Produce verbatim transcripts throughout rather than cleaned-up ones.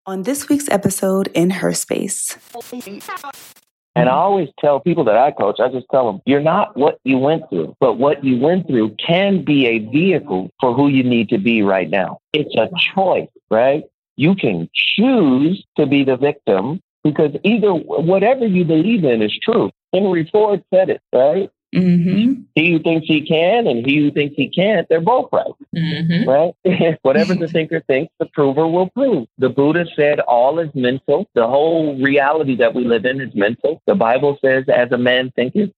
On this week's episode in Her Space. And I always tell people that I coach, I just tell them, you're not what you went through, but what you went through can be a vehicle for who you need to be right now. It's a choice, right? You can choose to be the victim because either whatever you believe in is true. Henry Ford said it, right? Mm-hmm. He who thinks he can and he who thinks he can't, they're both right, mm-hmm. right? Whatever the thinker thinks, the prover will prove. The Buddha said all is mental. The whole reality that we live in is mental. The Bible says, as a man thinketh.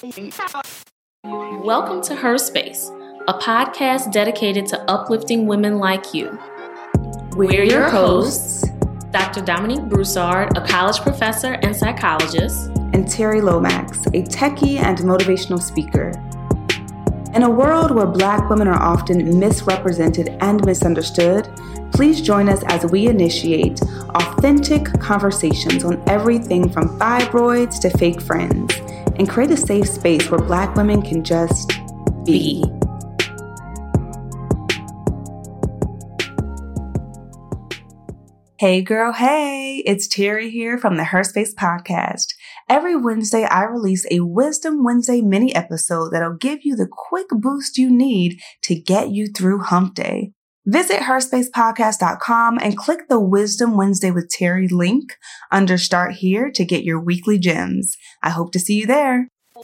Welcome to Her Space, a podcast dedicated to uplifting women like you. We're, We're your hosts, Doctor Dominique Broussard, a college professor and psychologist, and Terry Lomax, a techie and motivational speaker. In a world where Black women are often misrepresented and misunderstood, please join us as we initiate authentic conversations on everything from fibroids to fake friends, and create a safe space where Black women can just be. be. Hey girl, hey, it's Terry here from the Her Space podcast. Every Wednesday, I release a Wisdom Wednesday mini episode that'll give you the quick boost you need to get you through hump day. Visit her space podcast dot com and click the Wisdom Wednesday with Terry link under Start Here to get your weekly gems. I hope to see you there.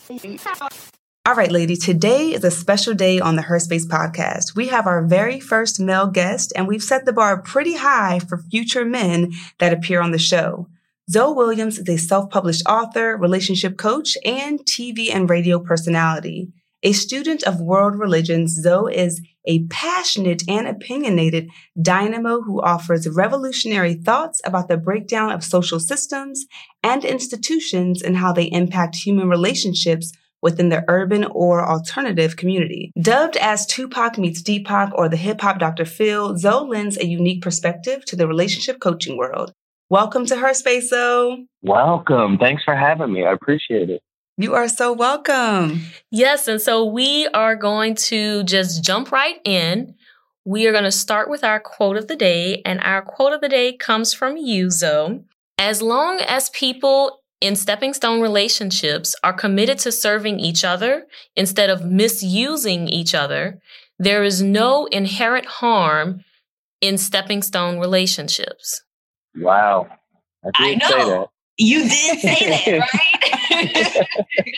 All right, lady, today is a special day on the Her Space podcast. We have our very first male guest, and we've set the bar pretty high for future men that appear on the show. Zoe Williams is a self-published author, relationship coach, and T V and radio personality. A student of world religions, Zoe is a passionate and opinionated dynamo who offers revolutionary thoughts about the breakdown of social systems and institutions and how they impact human relationships within the urban or alternative community. Dubbed as Tupac meets Deepak or the hip-hop Doctor Phil, Zoe lends a unique perspective to the relationship coaching world. Welcome to Her Space, Zoe. Welcome. Thanks for having me. I appreciate it. You are so welcome. Yes, and so we are going to just jump right in. We are going to start with our quote of the day, and our quote of the day comes from you, Zoe. As long as people in stepping stone relationships are committed to serving each other instead of misusing each other, there is no inherent harm in stepping stone relationships. Wow. I, did I know. Say that. You did say that, right?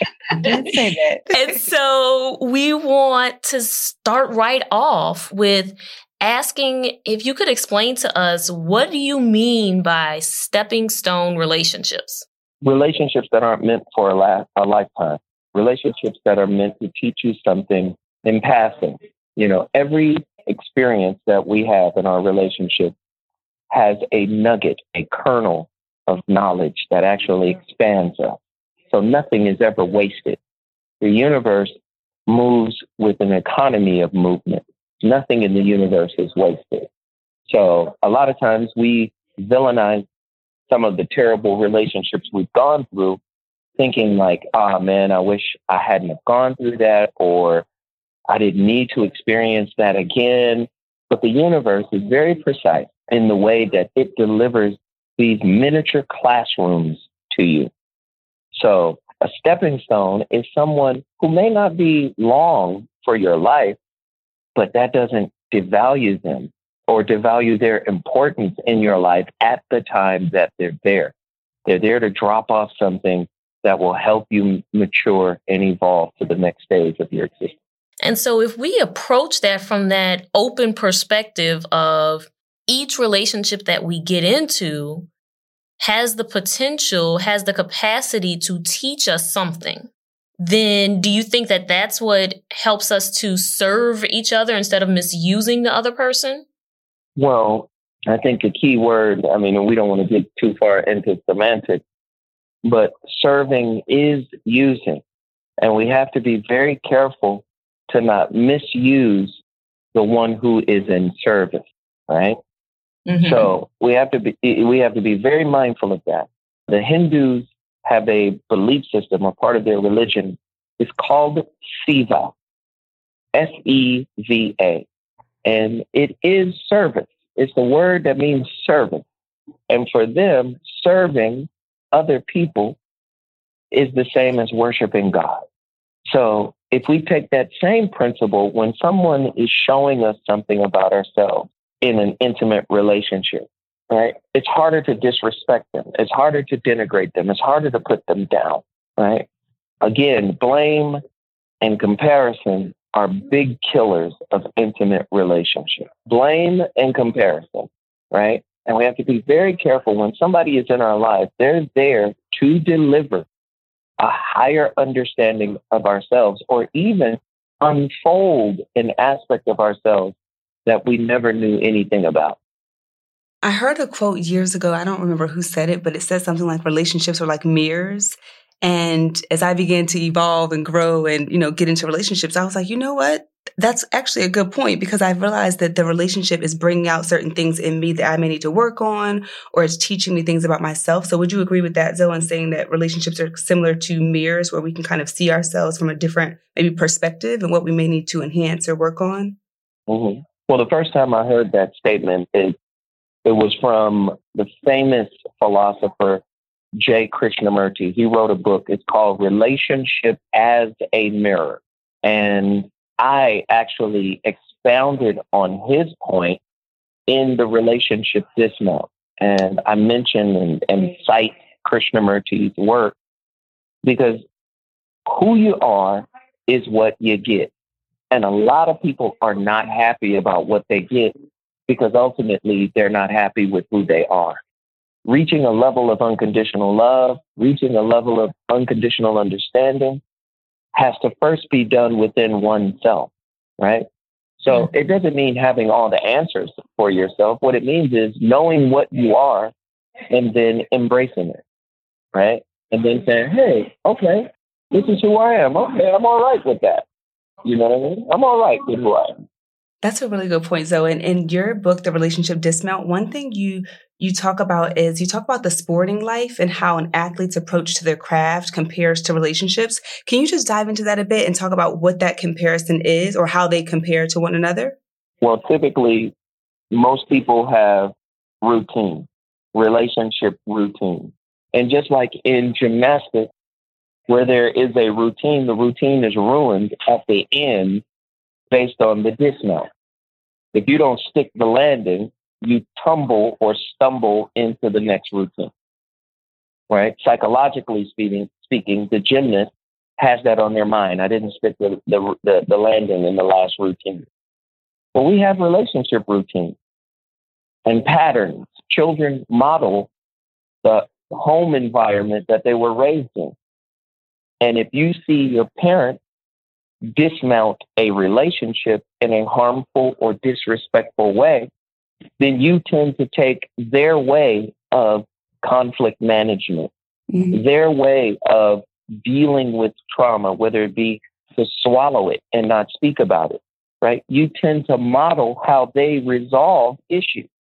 I did say that. And so we want to start right off with asking if you could explain to us, what do you mean by stepping stone relationships? Relationships that aren't meant for a, la- a lifetime. Relationships that are meant to teach you something in passing. You know, every experience that we have in our relationship has a nugget, a kernel of knowledge that actually expands us. So nothing is ever wasted. The universe moves with an economy of movement. Nothing in the universe is wasted. So a lot of times we villainize some of the terrible relationships we've gone through, thinking like, ah, man, I wish I hadn't have gone through that, or I didn't need to experience that again. But the universe is very precise in the way that it delivers these miniature classrooms to you. So a stepping stone is someone who may not be long for your life, but that doesn't devalue them or devalue their importance in your life at the time that they're there. They're there to drop off something that will help you mature and evolve to the next stage of your existence. And so if we approach that from that open perspective of each relationship that we get into has the potential, has the capacity to teach us something, then do you think that that's what helps us to serve each other instead of misusing the other person? Well, I think the key word, I mean, we don't want to get too far into semantics, but serving is using. And we have to be very careful to not misuse the one who is in service, right? Mm-hmm. So we have to be we have to be very mindful of that. The Hindus have a belief system, a part of their religion. It's called Seva, S E V A, and it is service. It's the word that means servant. And for them, serving other people is the same as worshiping God. So if we take that same principle, when someone is showing us something about ourselves in an intimate relationship, right, it's harder to disrespect them. It's harder to denigrate them. It's harder to put them down, right? Again, blame and comparison are big killers of intimate relationships. Blame and comparison, right? And we have to be very careful when somebody is in our life, they're there to deliver a higher understanding of ourselves, or even unfold an aspect of ourselves that we never knew anything about. I heard a quote years ago. I don't remember who said it, but it said something like relationships are like mirrors. And as I began to evolve and grow and, you know, get into relationships, I was like, you know what? That's actually a good point, because I realized that the relationship is bringing out certain things in me that I may need to work on, or it's teaching me things about myself. So would you agree with that, Zoe, in saying that relationships are similar to mirrors where we can kind of see ourselves from a different maybe perspective and what we may need to enhance or work on? Mm-hmm. Well, the first time I heard that statement, it, it was from the famous philosopher J. Krishnamurti. He wrote a book. It's called Relationship as a Mirror. And I actually expounded on his point in the relationship dismount. And I mention and, and cite Krishnamurti's work because who you are is what you get. And a lot of people are not happy about what they get because ultimately they're not happy with who they are. Reaching a level of unconditional love, reaching a level of unconditional understanding has to first be done within oneself, right? So it doesn't mean having all the answers for yourself. What it means is knowing what you are and then embracing it, right? And then saying, hey, okay, this is who I am. Okay, I'm all right with that. You know what I mean? I'm all right with who I am. That's a really good point, Zoe. And in your book, The Relationship Dismount, one thing you you talk about is you talk about the sporting life and how an athlete's approach to their craft compares to relationships. Can you just dive into that a bit and talk about what that comparison is or how they compare to one another? Well, typically, most people have routine, relationship routine. And just like in gymnastics, where there is a routine, the routine is ruined at the end based on the dismount. If you don't stick the landing, you tumble or stumble into the next routine, right? Psychologically speaking, speaking, the gymnast has that on their mind. I didn't stick the, the, the, the landing in the last routine. But we have relationship routines and patterns. Children model the home environment that they were raised in. And if you see your parent dismount a relationship in a harmful or disrespectful way, then you tend to take their way of conflict management, mm-hmm. their way of dealing with trauma, whether it be to swallow it and not speak about it, right? You tend to model how they resolve issues.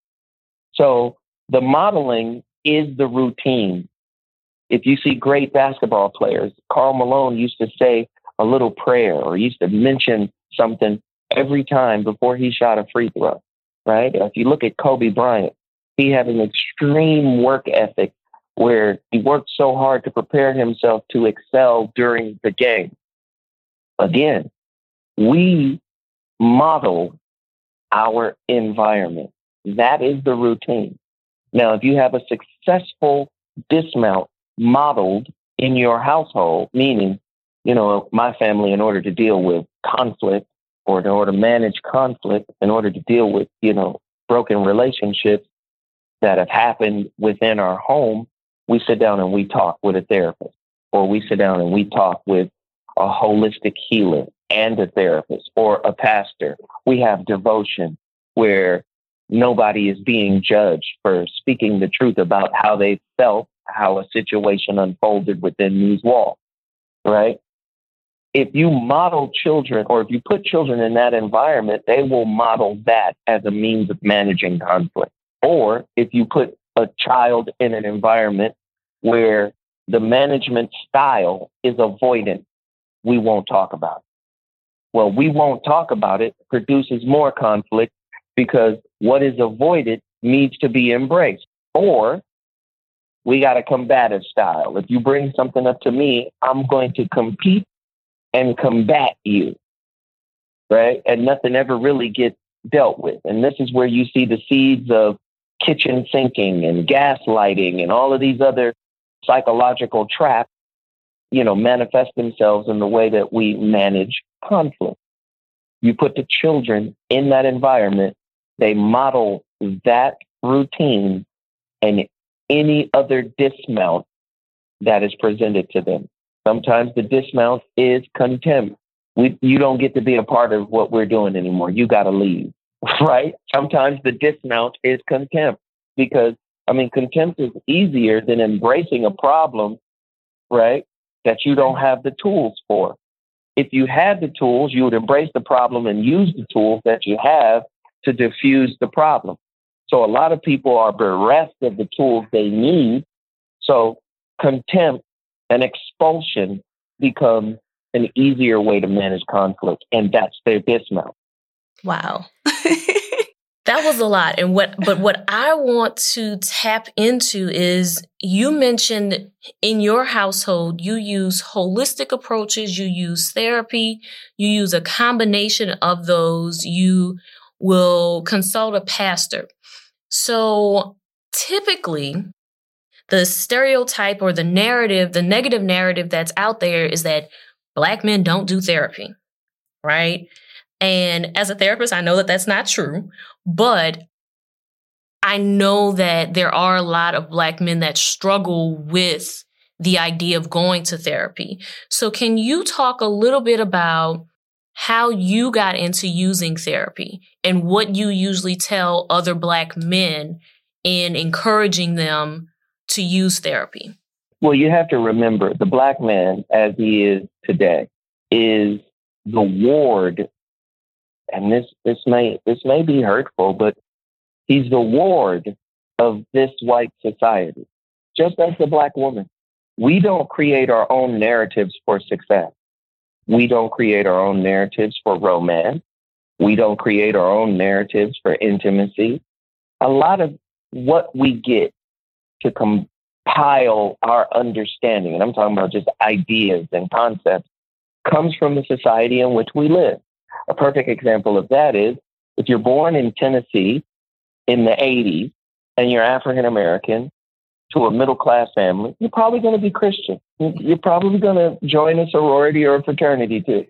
So the modeling is the routine. If you see great basketball players, Karl Malone used to say a little prayer or used to mention something every time before he shot a free throw, right? If you look at Kobe Bryant, he had an extreme work ethic where he worked so hard to prepare himself to excel during the game. Again, we model our environment. That is the routine. Now, if you have a successful dismount modeled in your household, meaning, you know, my family, in order to deal with conflict or in order to manage conflict, in order to deal with, you know, broken relationships that have happened within our home, we sit down and we talk with a therapist, or we sit down and we talk with a holistic healer and a therapist or a pastor. We have devotion where nobody is being judged for speaking the truth about how they felt, how a situation unfolded within these walls, right? If you model children, or if you put children in that environment, they will model that as a means of managing conflict. Or if you put a child in an environment where the management style is avoidant, we won't talk about it. Well, we won't talk about it produces more conflict because what is avoided needs to be embraced. Or we got a combative style. If you bring something up to me, I'm going to compete and combat you, right? And nothing ever really gets dealt with. And this is where you see the seeds of kitchen sinking and gaslighting and all of these other psychological traps, you know, manifest themselves in the way that we manage conflict. You put the children in that environment, they model that routine and any other dismount that is presented to them. Sometimes the dismount is contempt. We, you don't get to be a part of what we're doing anymore. You got to leave, right? Sometimes the dismount is contempt because, I mean, contempt is easier than embracing a problem, right, that you don't have the tools for. If you had the tools, you would embrace the problem and use the tools that you have to diffuse the problem. So a lot of people are bereft of the tools they need. So contempt and expulsion become an easier way to manage conflict. And that's their dismount. Wow. That was a lot. And what, but what I want to tap into is you mentioned in your household, you use holistic approaches, you use therapy, you use a combination of those, you will consult a pastor. So typically the stereotype or the narrative, the negative narrative that's out there is that Black men don't do therapy, right? And as a therapist, I know that that's not true, but I know that there are a lot of Black men that struggle with the idea of going to therapy. So can you talk a little bit about how you got into using therapy and what you usually tell other Black men in encouraging them to use therapy? Well, you have to remember the Black man as he is today is the ward. And this, this may, this may be hurtful, but he's the ward of this white society, just as the Black woman. We don't create our own narratives for success. We don't create our own narratives for romance. We don't create our own narratives for intimacy. A lot of what we get to compile our understanding, and I'm talking about just ideas and concepts, comes from the society in which we live. A perfect example of that is if you're born in Tennessee in the eighties and you're African American to a middle class family, you're probably going to be Christian. You're probably going to join a sorority or a fraternity too.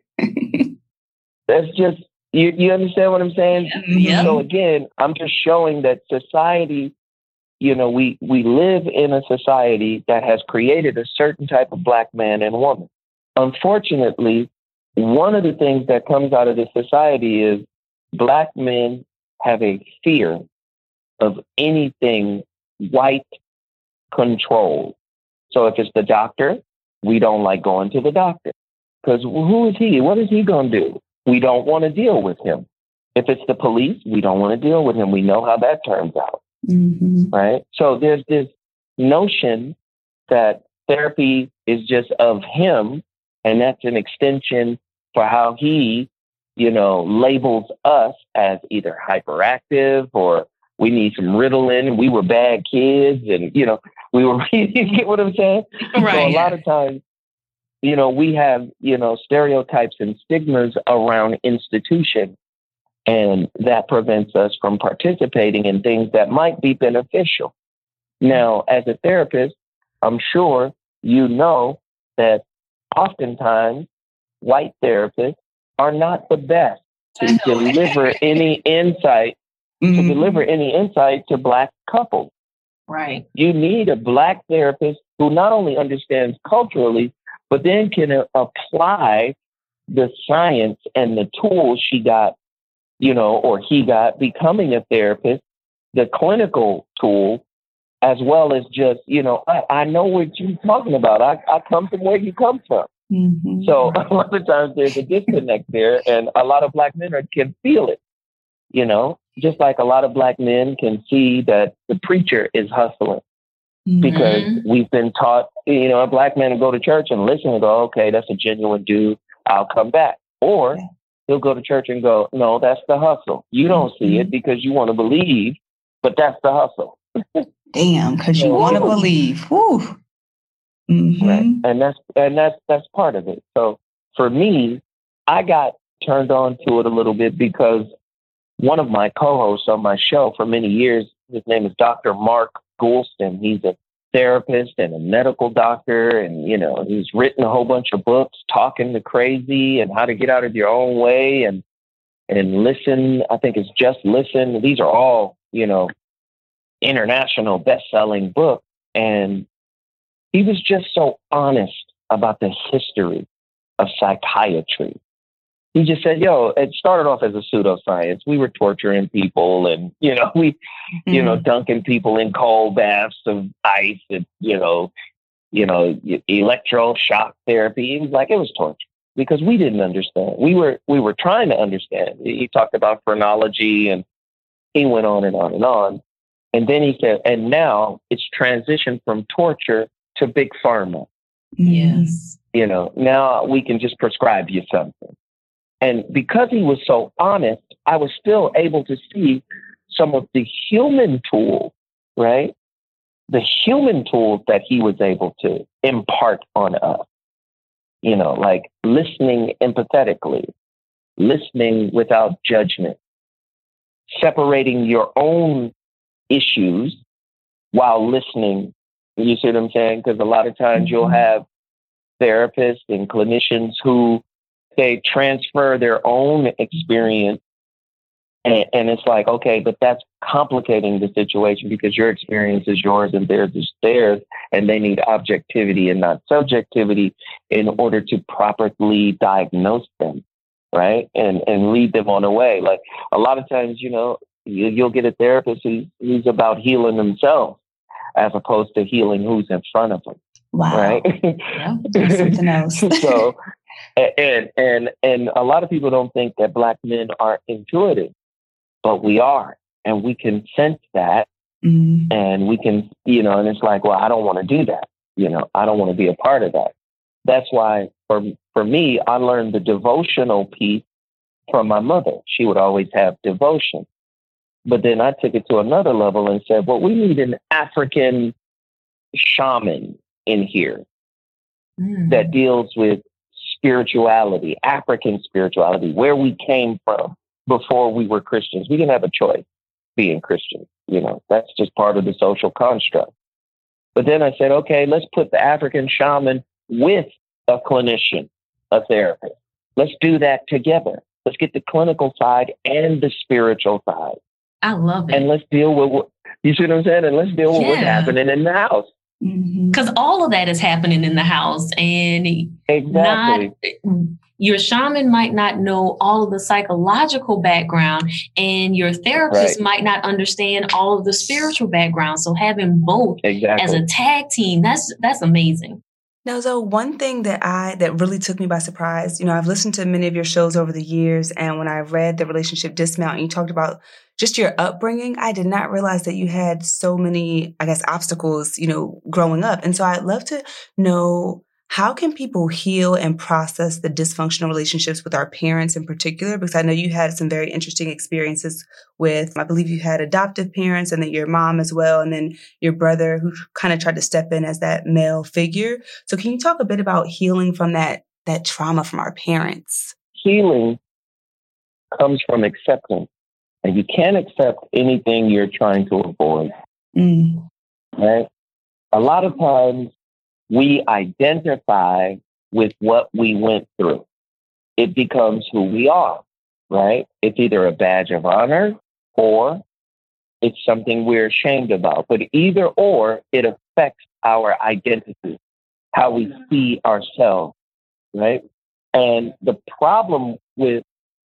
That's just, you, you understand what I'm saying? Yeah. So again, I'm just showing that society, you know, we, we live in a society that has created a certain type of Black man and woman. Unfortunately, one of the things that comes out of this society is Black men have a fear of anything white controlled. So if it's the doctor, we don't like going to the doctor because who is he? What is he going to do? We don't want to deal with him. If it's the police, we don't want to deal with him. We know how that turns out, Mm-hmm. right? So there's this notion that therapy is just of him, and that's an extension for how he, you know, labels us as either hyperactive or we need some Ritalin. We were bad kids, and you know, we were. You get what I'm saying? Right. So a lot of times, you know, we have, you know, stereotypes and stigmas around institutions, and that prevents us from participating in things that might be beneficial. Now, as a therapist, I'm sure you know that oftentimes white therapists are not the best to deliver any insight, Mm-hmm. to deliver any insight to Black couples. Right. You need a Black therapist who not only understands culturally, but then can uh, apply the science and the tools she got, you know, or he got becoming a therapist, the clinical tool, as well as just, you know, I, I know what you're talking about. I, I come from where you come from. Mm-hmm. So a lot of times there's a disconnect there, and a lot of Black men are, can feel it, you know, just like a lot of Black men can see that the preacher is hustling Mm-hmm. because we've been taught, you know, a Black man will go to church and listen and go, okay, that's a genuine dude. I'll come back. Or Yeah. he'll go to church and go, no, that's the hustle. You don't see it because you want to believe, but that's the hustle. Damn, because you want to believe. Woo. Mm-hmm. Right. And that's and that's that's part of it. So for me, I got turned on to it a little bit because one of my co-hosts on my show for many years, his name is Doctor Mark Goulston. He's a therapist and a medical doctor, and you know, he's written a whole bunch of books talking to crazy and how to get out of your own way and and listen. I think it's Just Listen. These are all, you know, international best-selling books. And he was just so honest about the history of psychiatry. He just said, yo, it started off as a pseudoscience. We were torturing people and, you know, we, mm-hmm. you know, dunking people in cold baths of ice and, you know, you know, electroshock therapy. It was like, it was torture because we didn't understand. We were, we were trying to understand. He talked about phrenology and he went on and on and on. And then he said, and now it's transitioned from torture to big pharma. Yes. You know, now we can just prescribe you something. And because he was so honest, I was still able to see some of the human tools, right? The human tools that he was able to impart on us, you know, like listening empathetically, listening without judgment, separating your own issues while listening. You see what I'm saying? Because a lot of times mm-hmm. you'll have therapists and clinicians who they transfer their own experience. And, and it's like, okay, but that's complicating the situation because your experience is yours and theirs is theirs. And they need objectivity and not subjectivity in order to properly diagnose them, right? And and lead them on the way. Like a lot of times, you know, you, you'll get a therapist who, who's about healing themselves as opposed to healing who's in front of them. Wow. Right? Yeah, that's something else. So, and, and, and a lot of people don't think that Black men are intuitive, but we are, and we can sense that. Mm-hmm. And we can, you know, and it's like, well, I don't want to do that. You know, I don't want to be a part of that. That's why for, for me, I learned the devotional piece from my mother. She would always have devotion. But then I took it to another level and said, well, we need an African shaman in here mm. that deals with spirituality, African spirituality, where we came from before we were Christians. We didn't have a choice being Christian. You know, that's just part of the social construct. But then I said, okay, let's put the African shaman with a clinician, a therapist. Let's do that together. Let's get the clinical side and the spiritual side. I love it. And let's deal with what, you see what I'm saying? And let's deal with yeah. what's happening in the house. Because mm-hmm. all of that is happening in the house. And exactly. not, your shaman might not know all of the psychological background, and your therapist right. might not understand all of the spiritual background. So having both exactly. as a tag team, that's that's amazing. Now, so one thing that I that really took me by surprise, you know, I've listened to many of your shows over the years, and when I read the Relationship Dismount and you talked about just your upbringing, I did not realize that you had so many, I guess, obstacles, you know, growing up. And so I'd love to know, how can people heal and process the dysfunctional relationships with our parents in particular? Because I know you had some very interesting experiences with, I believe you had adoptive parents and then your mom as well, and then your brother who kind of tried to step in as that male figure. So can you talk a bit about healing from that, that trauma from our parents? Healing comes from acceptance. And you can't accept anything you're trying to avoid. Mm. Right? A lot of times we identify with what we went through. It becomes who we are, right? It's either a badge of honor or it's something we're ashamed about. But either or, it affects our identity, how we see ourselves, right? And the problem with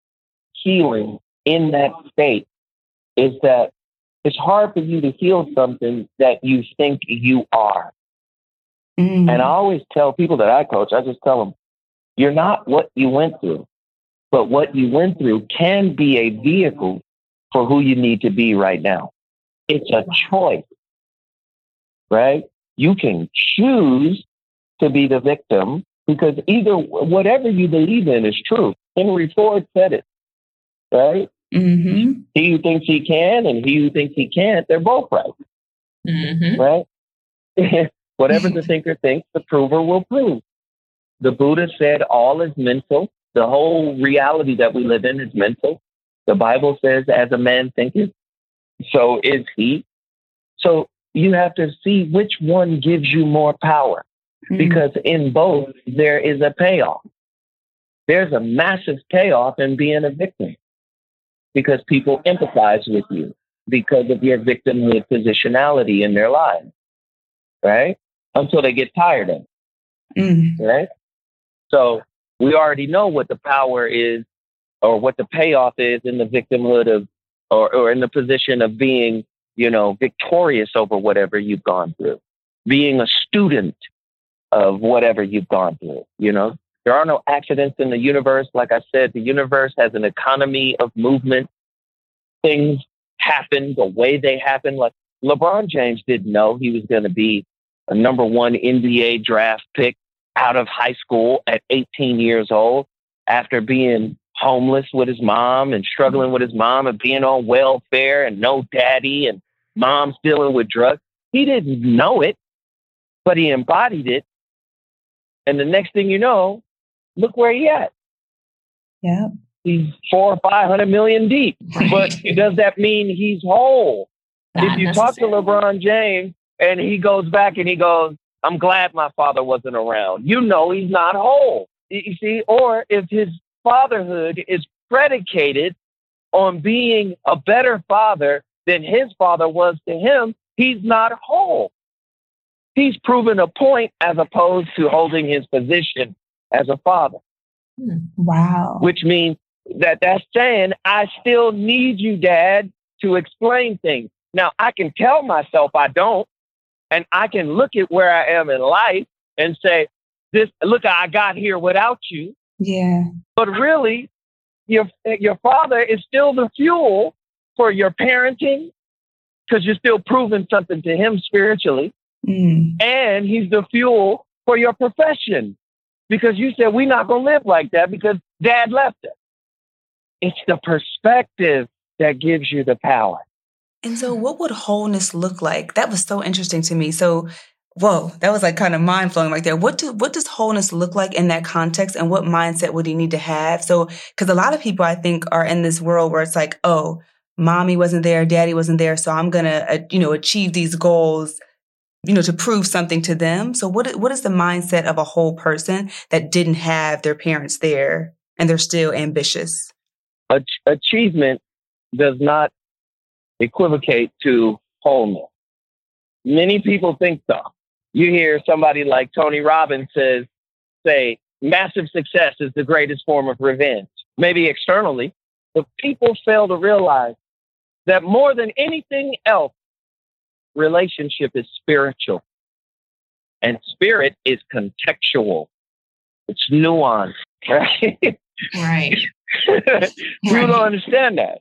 healing in that state is that it's hard for you to heal something that you think you are. Mm. And I always tell people that I coach, I just tell them, you're not what you went through, but what you went through can be a vehicle for who you need to be right now. It's a choice, right? You can choose to be the victim because either whatever you believe in is true. Henry Ford said it. Right? Mm-hmm. He who thinks he can and he who thinks he can't, they're both right. Mm-hmm. Right? Whatever the thinker thinks, the prover will prove. The Buddha said all is mental. The whole reality that we live in is mental. The Bible says, as a man thinketh, so is he. So you have to see which one gives you more power, mm-hmm. because in both, there is a payoff. There's a massive payoff in being a victim because people empathize with you because of your victimhood positionality in their lives, right? Until they get tired of it, mm-hmm. right? So we already know what the power is or what the payoff is in the victimhood of, or, or in the position of being, you know, victorious over whatever you've gone through, being a student of whatever you've gone through. You know, there are no accidents in the universe. Like I said, the universe has an economy of movement. Things happen the way they happen. Like LeBron James didn't know he was going to be a number one N B A draft pick out of high school at eighteen years old after being homeless with his mom and struggling with his mom and being on welfare and no daddy and mom's dealing with drugs. He didn't know it, but he embodied it. And the next thing you know, look where he at. Yeah. He's four or five hundred million deep. Right. But does that mean he's whole? Not if you talk to LeBron James and he goes back and he goes, I'm glad my father wasn't around, you know he's not whole. You see, or if his fatherhood is predicated on being a better father than his father was to him, he's not whole. He's proven a point as opposed to holding his position as a father. Wow. Which means that that's saying, I still need you, Dad, to explain things. Now, I can tell myself I don't, and I can look at where I am in life and say, "This, look, I got here without you." Yeah. But really, your your father is still the fuel for your parenting because you're still proving something to him spiritually. Mm. And he's the fuel for your profession because you said, we're not going to live like that because Dad left us. It's the perspective that gives you the power. And so what would wholeness look like? That was so interesting to me. So, whoa, that was like kind of mind blowing right there. What do, what does wholeness look like in that context? And what mindset would he need to have? So, because a lot of people, I think, are in this world where it's like, oh, mommy wasn't there, daddy wasn't there. So I'm going to, uh, you know, achieve these goals, you know, to prove something to them. So what, what is the mindset of a whole person that didn't have their parents there and they're still ambitious? Ach- achievement does not equivocate to wholeness. Many people think so. You hear somebody like Tony Robbins says, say, massive success is the greatest form of revenge. Maybe externally, but people fail to realize that more than anything else, relationship is spiritual. And spirit is contextual. It's nuanced, right? Right. You right. don't understand that.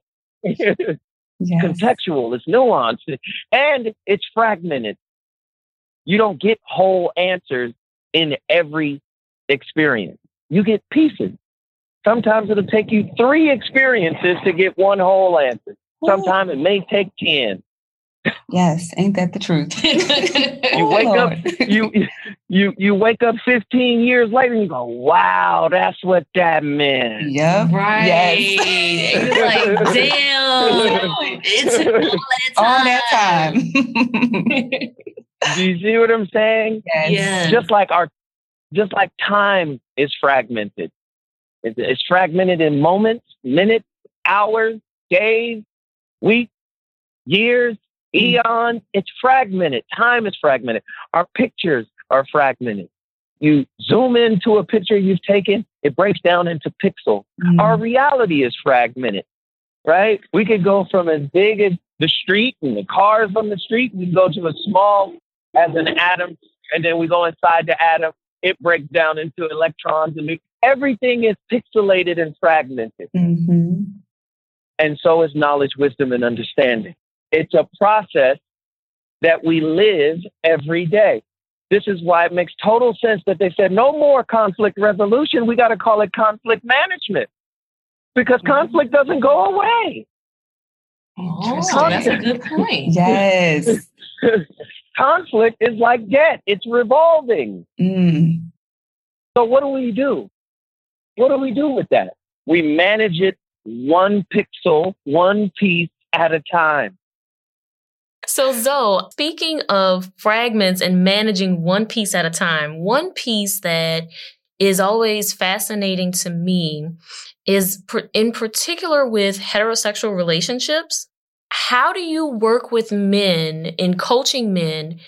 Yes. Contextual, it's nuanced, and it's fragmented. You don't get whole answers in every experience. You get pieces. Sometimes it'll take you three experiences to get one whole answer. Sometimes it may take ten. Yes, ain't that the truth? You wake oh, up, you you you wake up fifteen years later and you go, wow, that's what that meant. Yep. Right. Yes. And you're like, damn, it's all that time. All that time. Do you see what I'm saying? Yes. Yes. Just like our, just like time is fragmented. It's, it's fragmented in moments, minutes, hours, days, weeks, years. Eon, it's fragmented. Time is fragmented. Our pictures are fragmented. You zoom into a picture you've taken, it breaks down into pixels. Mm. Our reality is fragmented, right? We could go from as big as the street and the cars on the street. We can go to as small as an atom, and then we go inside the atom. It breaks down into electrons. And everything is pixelated and fragmented. Mm-hmm. And so is knowledge, wisdom, and understanding. It's a process that we live every day. This is why it makes total sense that they said no more conflict resolution. We got to call it conflict management because conflict doesn't go away. Oh, that's a good point. Yes. Conflict is like debt. It's revolving. Mm. So what do we do? What do we do with that? We manage it one pixel, one piece at a time. So Zoe, speaking of fragments and managing one piece at a time, one piece that is always fascinating to me is in particular with heterosexual relationships. How do you work with men in coaching men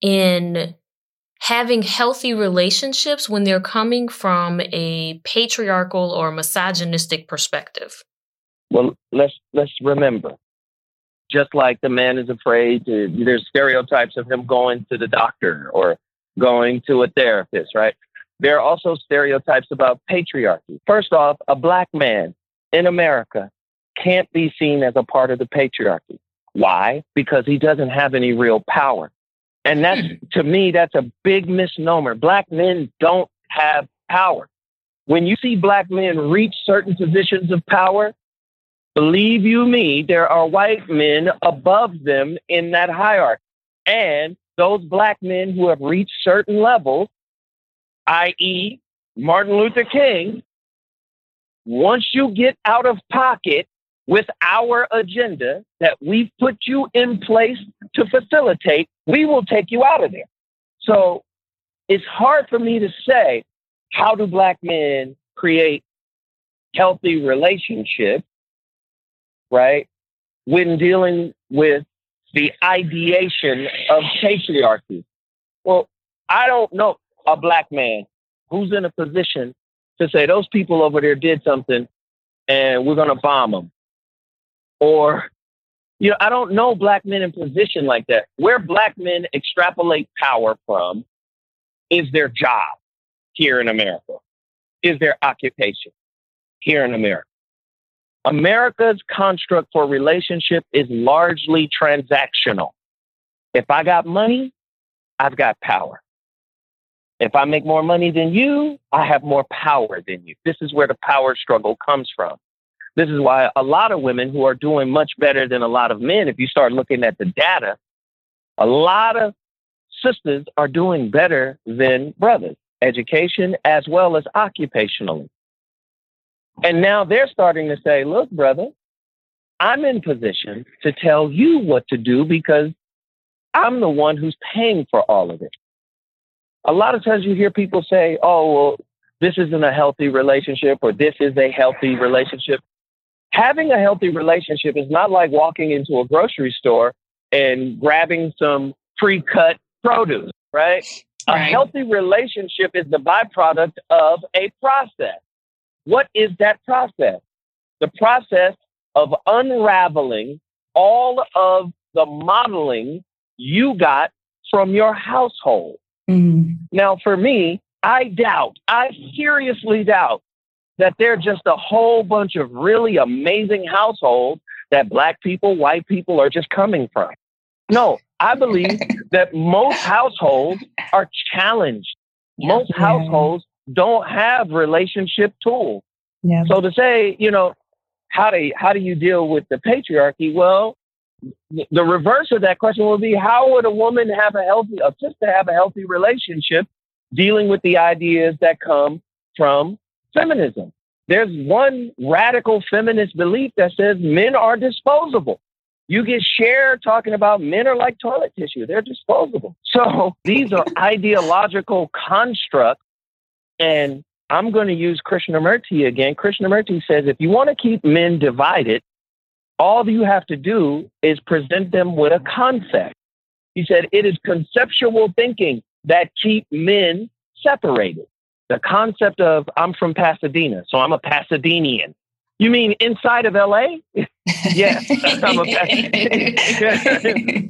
in having healthy relationships when they're coming from a patriarchal or misogynistic perspective? Well, let's let's remember, just like the man is afraid to, there's stereotypes of him going to the doctor or going to a therapist, right? There are also stereotypes about patriarchy. First off, a black man in America can't be seen as a part of the patriarchy. Why? Because he doesn't have any real power. And that's, to me, that's a big misnomer. Black men don't have power. When you see black men reach certain positions of power, believe you me, there are white men above them in that hierarchy. And those black men who have reached certain levels, that is. Martin Luther King, once you get out of pocket with our agenda that we've put you in place to facilitate, we will take you out of there. So it's hard for me to say, how do black men create healthy relationships, right, when dealing with the ideation of patriarchy? Well, I don't know a black man who's in a position to say those people over there did something and we're going to bomb them. Or, you know, I don't know black men in position like that. Where black men extrapolate power from is their job here in America, is their occupation here in America. America's construct for relationship is largely transactional. If I got money, I've got power. If I make more money than you, I have more power than you. This is where the power struggle comes from. This is why a lot of women who are doing much better than a lot of men, if you start looking at the data, a lot of sisters are doing better than brothers, education as well as occupationally. And now they're starting to say, look, brother, I'm in position to tell you what to do because I'm the one who's paying for all of it. A lot of times you hear people say, oh, well, this isn't a healthy relationship or this is a healthy relationship. Having a healthy relationship is not like walking into a grocery store and grabbing some pre-cut produce, right? Right. A healthy relationship is the byproduct of a process. What is that process? The process of unraveling all of the modeling you got from your household. Mm. Now, for me, I doubt, I seriously doubt that there are just a whole bunch of really amazing households that black people, white people are just coming from. No, I believe that most households are challenged. Most yeah. households don't have relationship tools. Yeah. So to say, you know, how do how do you deal with the patriarchy? Well, the reverse of that question would be, how would a woman have a healthy, a sister have a healthy relationship dealing with the ideas that come from feminism? There's one radical feminist belief that says men are disposable. You get Cher talking about men are like toilet tissue. They're disposable. So these are ideological constructs. And I'm going to use Krishnamurti again. Krishnamurti says, if you want to keep men divided, all you have to do is present them with a concept. He said, it is conceptual thinking that keep men separated. The concept of, I'm from Pasadena, so I'm a Pasadenian. You mean inside of L A? Yes, I'm a Pasadenian.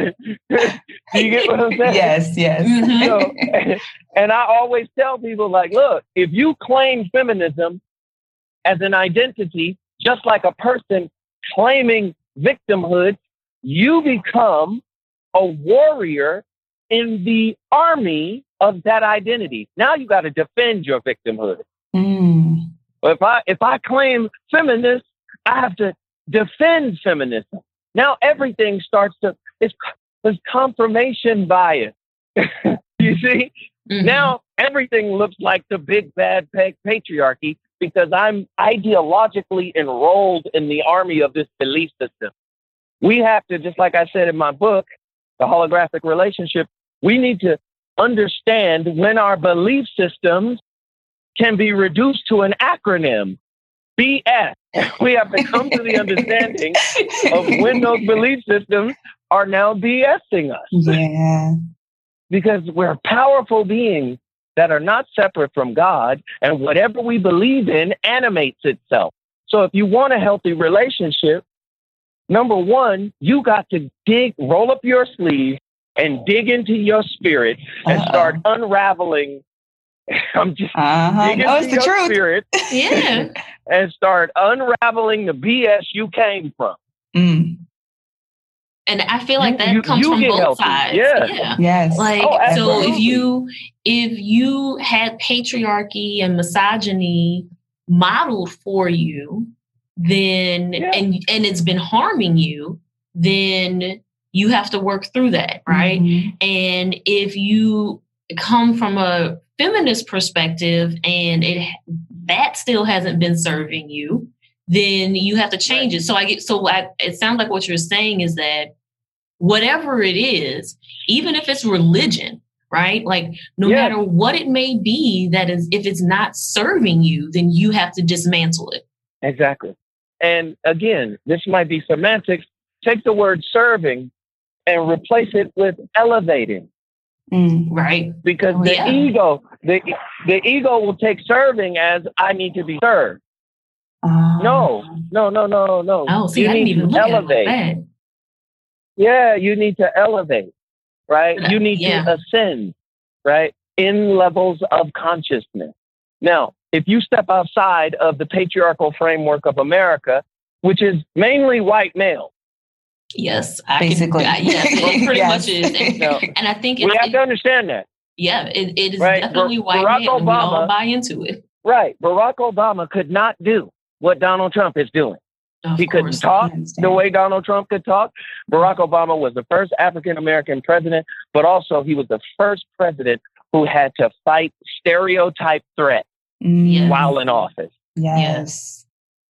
Do you get what I'm saying? Yes, yes. So, and I always tell people, like, look, if you claim feminism as an identity, just like a person claiming victimhood, you become a warrior in the army of that identity. Now you got to defend your victimhood. Mm. If I if I claim feminist, I have to defend feminism. Now everything starts to, it's was confirmation bias. You see? Mm-hmm. Now everything looks like the big bad pa- patriarchy because I'm ideologically enrolled in the army of this belief system. We have to, just like I said in my book, The Holographic Relationship, we need to understand when our belief systems can be reduced to an acronym, B S. We have to come to the understanding of when those belief systems are now BSing us. Yeah. Because we're powerful beings that are not separate from God, and whatever we believe in animates itself. So if you want a healthy relationship, number one, you got to dig, roll up your sleeve and dig into your spirit and Uh-oh. start unraveling. I'm just uh-huh. dig no, into it's the your truth. spirit yeah. and start unraveling the B S you came from. Mm. And I feel like that you, comes you from both healthy. sides. Yeah. yeah. Yes. Like, oh, so if you, if you had patriarchy and misogyny modeled for you, then, yeah. and, and it's been harming you, then you have to work through that. Right. Mm-hmm. And if you come from a feminist perspective and it, that still hasn't been serving you, then you have to change right. it. So I get, so I, it sounds like what you're saying is that whatever it is, even if it's religion, right? Like no yeah. matter what it may be, that is, if it's not serving you, then you have to dismantle it. Exactly. And again, this might be semantics. Take the word serving and replace it with elevating. Mm, right. Because the yeah. ego, the, the ego will take serving as I need to be served. Uh, no, no, no, no, no. Oh, see, you I need didn't even to look elevate. At it like that. Yeah, you need to elevate, right? You need yeah. to ascend, right? In levels of consciousness. Now, if you step outside of the patriarchal framework of America, which is mainly white male. Yes, I basically. Can, yes, it pretty yes. much is. And, no, and I think it's, we have it, to understand that. Yeah, it, it is right? definitely Bar- white Barack male, Obama, and we all buy into it. Right. Barack Obama could not do what Donald Trump is doing. Of he course, couldn't talk the way Donald Trump could talk. Barack Obama was the first African-American president, but also he was the first president who had to fight stereotype threats yes. while in office. Yes.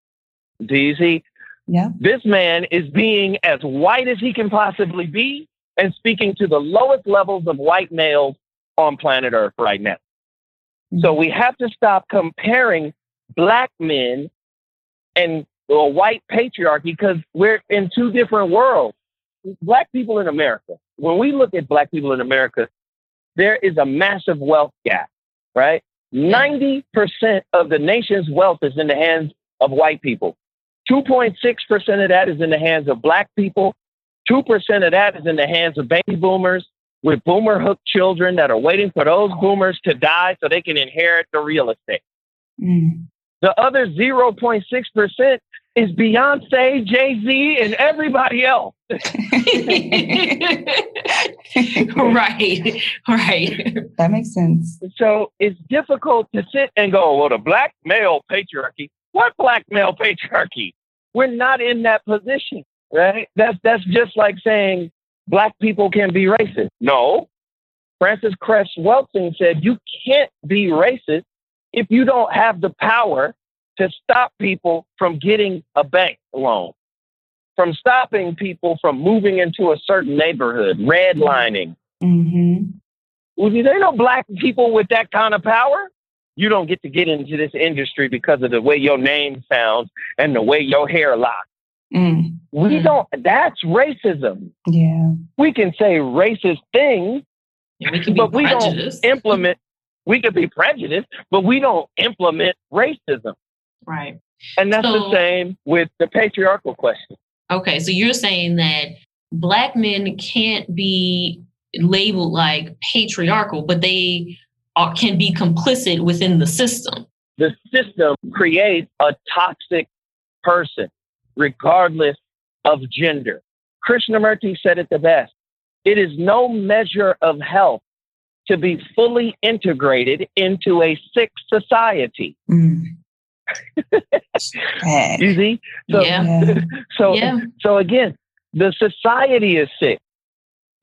Do you see? Yeah. This man is being as white as he can possibly be and speaking to the lowest levels of white males on planet Earth right now. Mm-hmm. So we have to stop comparing black men and a white patriarchy because we're in two different worlds. Black people in America, when we look at black people in America, there is a massive wealth gap, right? ninety percent of the nation's wealth is in the hands of white people. two point six percent of that is in the hands of black people. two percent of that is in the hands of baby boomers with boomer hook children that are waiting for those boomers to die so they can inherit the real estate. Mm. The other zero point six percent is Beyonce, Jay-Z, and everybody else. Right, right. That makes sense. So it's difficult to sit and go, well, the black male patriarchy. What black male patriarchy? We're not in that position, right? That's, that's just like saying black people can be racist. No. Francis Cress Welsing said you can't be racist if you don't have the power to stop people from getting a bank loan, from stopping people from moving into a certain neighborhood, redlining. Mm-hmm. Well, there are no black people with that kind of power. You don't get to get into this industry because of the way your name sounds and the way your hair locks. Mm. We mm. don't, that's racism. Yeah. We can say racist things, yeah, we can but be we prejudiced. don't implement, we could be prejudiced, but we don't implement racism. Right. And that's so, the same with the patriarchal question. Okay. So you're saying that black men can't be labeled like patriarchal, but they are, can be complicit within the system. The system creates a toxic person, regardless of gender. Krishnamurti said it the best. It is no measure of health to be fully integrated into a sick society. Mm. You see? So, yeah. so, yeah. so again, the society is sick.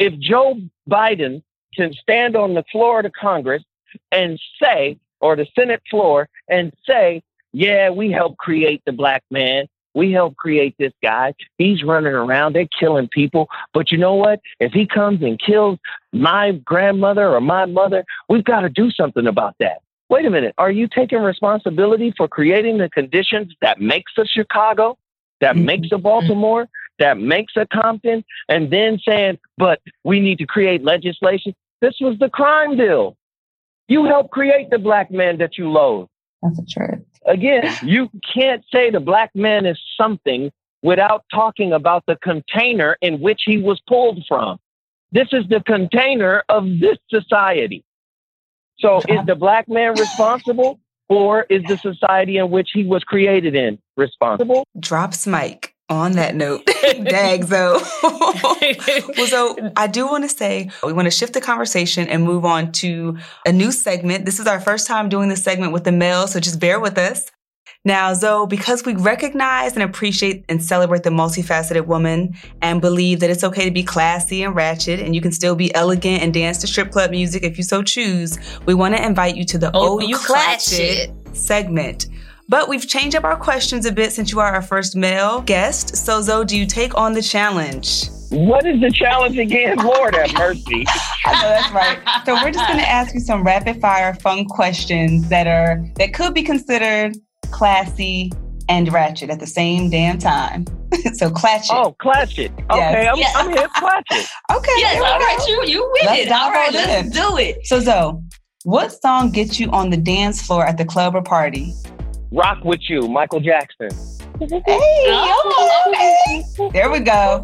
if Joe Biden can stand on the floor of the Congress and say, or the Senate floor and say, yeah, we helped create the black man. We helped create this guy. He's running around. They're killing people. But you know what? If he comes and kills my grandmother or my mother, we've got to do something about that. Wait a minute. Are you taking responsibility for creating the conditions that makes a Chicago, that mm-hmm. makes a Baltimore, that makes a Compton, and then saying, but we need to create legislation? This was the crime bill. You helped create the black man that you loathe. That's a truth. Again, you can't say the black man is something without talking about the container in which he was pulled from. This is the container of this society. So is the black man responsible, or is the society in which he was created in responsible? Drops mic. On that note, dag, Zoe. Well, so I do want to say we want to shift the conversation and move on to a new segment. This is our first time doing this segment with the males, so just bear with us. Now, Zoe, because we recognize and appreciate and celebrate the multifaceted woman and believe that it's okay to be classy and ratchet and you can still be elegant and dance to strip club music if you so choose, we want to invite you to the Oh, Oh you Clatch It Clatch segment. But we've changed up our questions a bit since you are our first male guest. So, Zoe, do you take on the challenge? What is the challenge again? Lord have mercy. I know that's right. So we're just going to ask you some rapid fire fun questions that are that could be considered classy and ratchet at the same damn time. So clatch it. Oh, clatch it. Okay, Yes. I'm, Yes. I'm here. Clatch it. Okay. Yes, there we all go. right, you you with Let's it. dive All right, on let's in. do it. So, Zoe, what song gets you on the dance floor at the club or party? Rock with you, Michael Jackson. Hey, Oh, okay. There we go.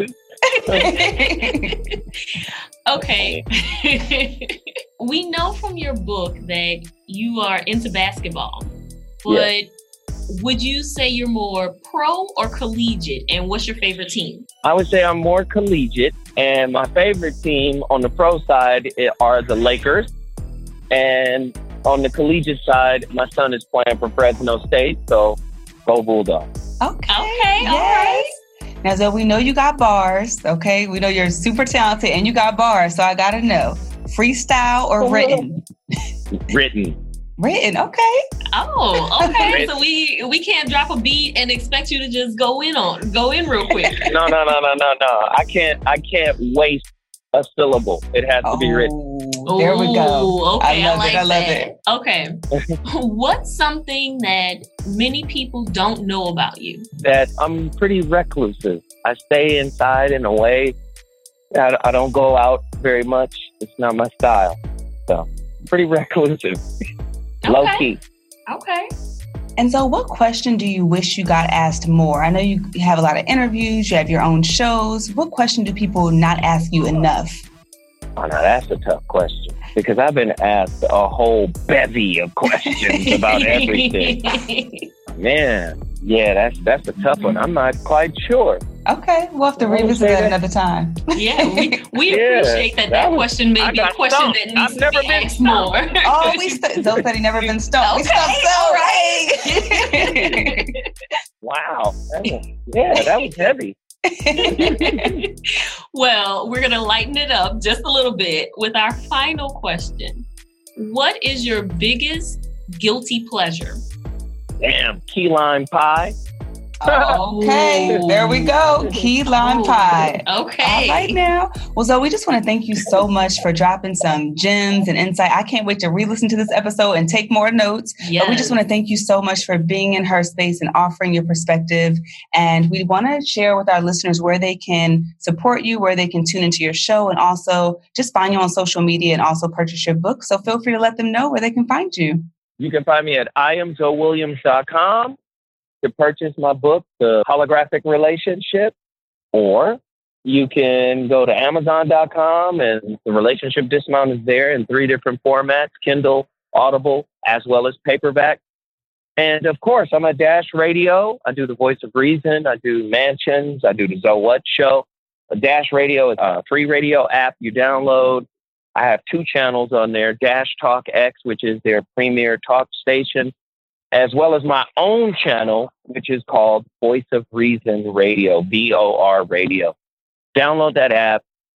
Okay. We know from your book that you are into basketball, but would you say you're more pro or collegiate? And what's your favorite team? I would say I'm more collegiate, and my favorite team on the pro side are the Lakers. And on the collegiate side, my son is playing for Fresno State, so go Bulldogs. Okay. Okay, all yes. Now, Zoe, we know you got bars, okay? We know you're super talented and you got bars, so I gotta know. Freestyle or written? Written. Written, okay. Oh, okay. So we we can't drop a beat and expect you to just go in on go in real quick. No, no, no, no, no, no. I can't. I can't waste a syllable. It has to be written. Oh, there we go. Ooh, okay, I love like it. I love that. it. Okay. What's something that many people don't know about you? That I'm pretty reclusive. I stay inside in a way. I, I don't go out very much. It's not my style. So, pretty reclusive. Low key. Okay. And so what question do you wish you got asked more? I know you have a lot of interviews, you have your own shows. What question do people not ask you enough? Oh, now that's a tough question, because I've been asked a whole bevy of questions about everything. Man, yeah, that's that's a tough one. I'm not quite sure. Okay, we'll have to revisit that, that another time. Yeah, we, we Yeah, appreciate that that, that was- question may I be a got question stumped. that needs I've to never be been asked stumped. more. Oh, we st- Zoe said he never been stumped. We stumped Zoe. Hey. Wow. That was, yeah, that was heavy. Well, we're going to lighten it up just a little bit with our final question. What is your biggest guilty pleasure? Damn, key lime pie. Okay, there we go. Key lime Oh, pie. Okay. All right now. Well, Zoe, we just want to thank you so much for dropping some gems and insight. I can't wait to re-listen to this episode and take more notes. Yes. But we just want to thank you so much for being in her space and offering your perspective. And we want to share with our listeners where they can support you, where they can tune into your show, and also just find you on social media and also purchase your book. So feel free to let them know where they can find you. You can find me at I am zoe williams dot com to purchase my book, The Holographic Relationship, or you can go to amazon dot com and the Relationship Dismount is there in three different formats, Kindle, Audible, as well as paperback. And of course, I'm at Dash Radio. I do the Voice of Reason. I do Mansions. I do the Zoe What Show. Dash Radio is a free radio app you download. I have two channels on there, Dash Talk X, which is their premier talk station, as well as my own channel, which is called Voice of Reason Radio, V O R Radio. Download that app.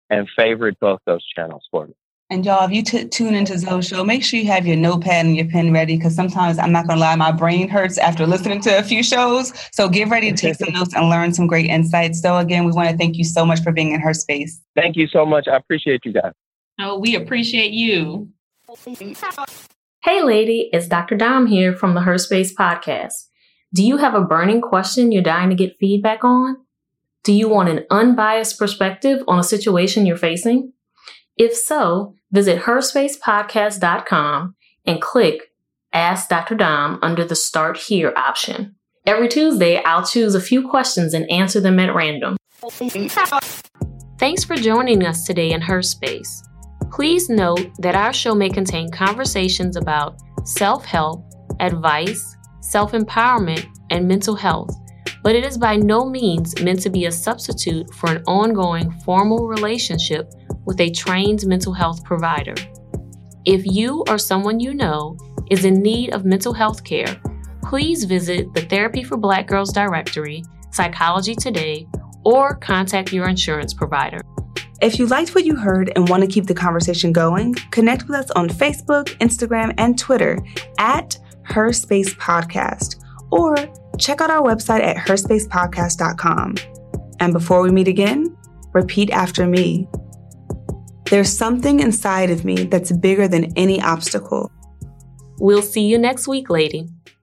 and favorite both those channels for me. And y'all, if you t- tune into Zoe's show, make sure you have your notepad and your pen ready, because sometimes, I'm not going to lie, my brain hurts after listening to a few shows. So get ready to take some notes and learn some great insights. So again, we want to thank you so much for being in Her Space. Thank you so much. I appreciate you guys. Oh, we appreciate you. Hey, lady, it's Doctor Dom here from the Her Space podcast. Do you have a burning question you're dying to get feedback on? Do you want an unbiased perspective on a situation you're facing? If so, visit her space podcast dot com and click Ask Doctor Dom under the Start Here option. Every Tuesday, I'll choose a few questions and answer them at random. Thanks for joining us today in Her Space. Please note that our show may contain conversations about self-help, advice, self-empowerment, and mental health, but it is by no means meant to be a substitute for an ongoing formal relationship with a trained mental health provider. If you or someone you know is in need of mental health care, please visit the Therapy for Black Girls directory, Psychology Today, or contact your insurance provider. If you liked what you heard and want to keep the conversation going, connect with us on Facebook, Instagram, and Twitter at Her Space Podcast, or check out our website at her space podcast dot com. And before we meet again, repeat after me. There's something inside of me that's bigger than any obstacle. We'll see you next week, lady.